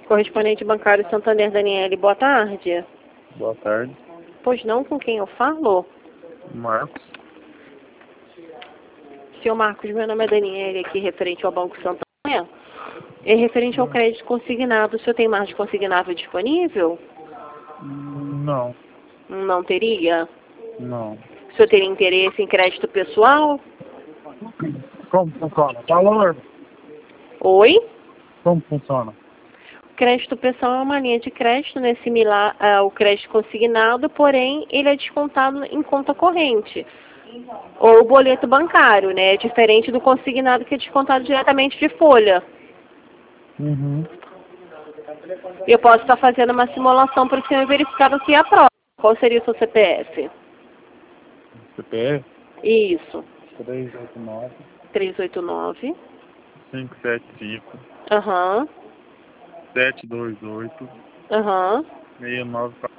Correspondente bancário Santander, Daniele, boa tarde. Boa tarde. Pois não, com quem eu falo? Marcos. Senhor Marcos, meu nome é Daniele, aqui referente ao Banco Santander. É referente ao crédito consignado. O senhor tem margem consignável disponível? Não. Não teria? Não. O senhor teria interesse em crédito pessoal? Como funciona? Valor? Oi? Como funciona? Crédito pessoal é uma linha de crédito, né, similar ao crédito consignado, porém ele é descontado em conta corrente. Ou boleto bancário, né? É diferente do consignado que é descontado diretamente de folha. Uhum. Eu posso estar fazendo uma simulação para o senhor verificar o que é a prova. Qual seria o seu CPF? CPF? Isso. 389 389. 575 Aham. 728 Aham. 69